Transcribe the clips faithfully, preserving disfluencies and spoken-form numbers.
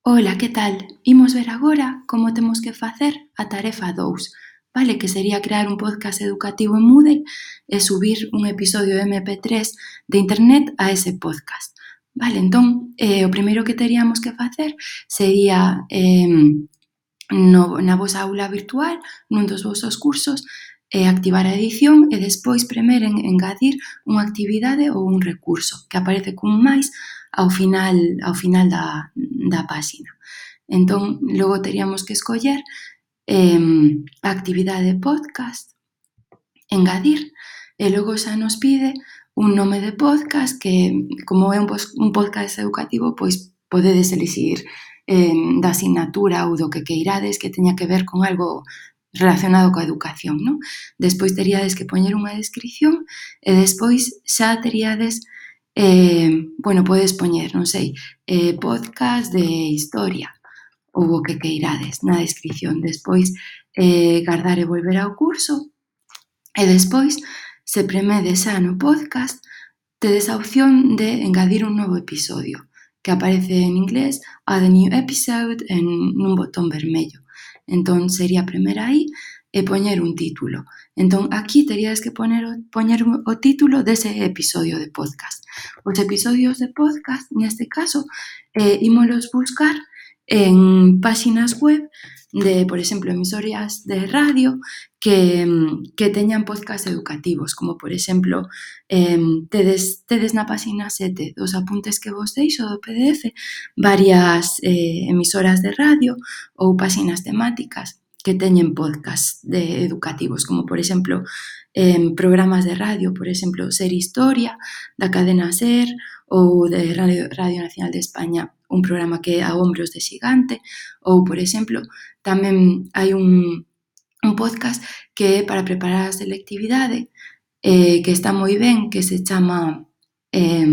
Ola, que tal? Imos ver agora como temos que facer a tarefa dous, vale? Que sería crear un podcast educativo en Moodle e subir un episodio eme pe tres de internet a ese podcast. Vale, entón, eh, o primeiro que teríamos que facer sería eh, no, na vosa aula virtual, nun dos vosos cursos, eh, activar a edición e despois premer en engadir unha actividade ou un recurso que aparece cun máis ao final, ao final da, da páxina. Entón, logo teríamos que escoller eh, a actividade podcast, engadir, e logo xa nos pide un nome de podcast que, como é un, un podcast educativo, pois podedes elixir eh, da asignatura ou do que queirades que teña que ver con algo relacionado coa educación, non? Despois teríades que poñer unha descripción e despois xa teríades, eh, bueno, podes poñer, non sei, eh, podcast de historia ou o que queirades na descripción. Despois, eh, guardar e volver ao curso e despois, se premedes xa no podcast, tedes a opción de engadir un novo episodio que aparece en inglés, add a new episode, en nun botón vermello. Entón, sería premer aí e poñer un título. Entón, aquí teríades que poner o, poñer o título dese episodio de podcast. Os episodios de podcast, neste caso, eh, ímolos buscar en páxinas web de, por exemplo, emisoras de radio que, que teñan podcast educativos, como, por exemplo, eh, tedes, tedes na páxina sete dos apuntes que vos deixo do pe de efe varias eh, emisoras de radio ou páxinas temáticas que teñen podcast de educativos, como, por exemplo, eh, programas de radio, por exemplo, Ser Historia, da cadena Ser, ou de Radio, Radio Nacional de España, un programa que é A Ombros de Xigante, ou, por exemplo, tamén hai un, un podcast que é para preparar a selectividade, eh, que está moi ben, que se chama eh,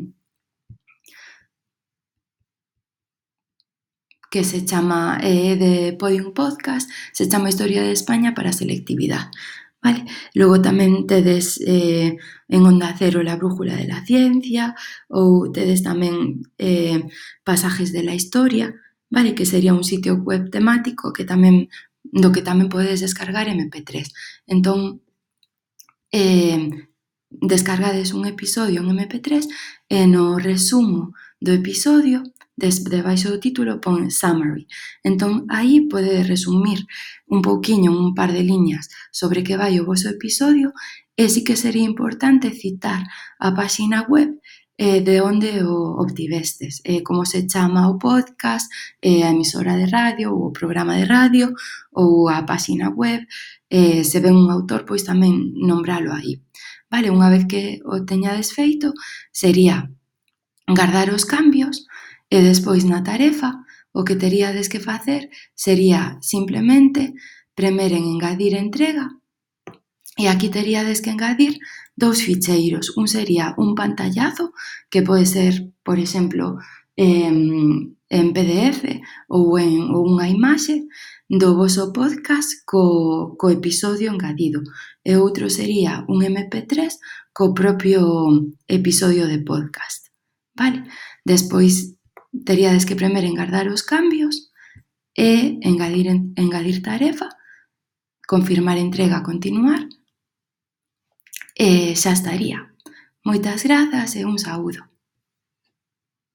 que se chama eh, de Podium Podcast, se chama Historia de España para a selectividade. Vale? Logo tamén tedes eh, en Onda Cero La Brújula de la Ciencia, ou tedes tamén eh, Pasajes de la Historia, vale? Que sería un sitio web temático que tamén do que tamén podedes descargar eme pe tres. Entón, eh, descargades un episodio en eme pe tres e no resumo do episodio, des, debaixo do título, pon summary. Entón, aí podedes resumir un pouquiño, un par de liñas, sobre que vai o voso episodio, e sí que sería importante citar a páxina web eh, de onde o obtivestes, eh, como se chama o podcast, eh, a emisora de radio, ou o programa de radio, ou a páxina web, eh, se ven un autor, pois tamén nombralo aí. Vale, unha vez que o teñades feito, sería guardar os cambios e despois na tarefa o que teríades que facer sería simplemente premer en engadir entrega e aquí teríades que engadir dous ficheiros. Un sería un pantallazo que pode ser, por exemplo, en, en pe de efe ou en ou unha imaxe do voso podcast co, co episodio engadido. E outro sería un eme pe tres co propio episodio de podcast. Vale? Despois teríades que premer en guardar os cambios e engadir, engadir tarefa, confirmar entrega, continuar e xa estaría. Moitas grazas e un saúdo.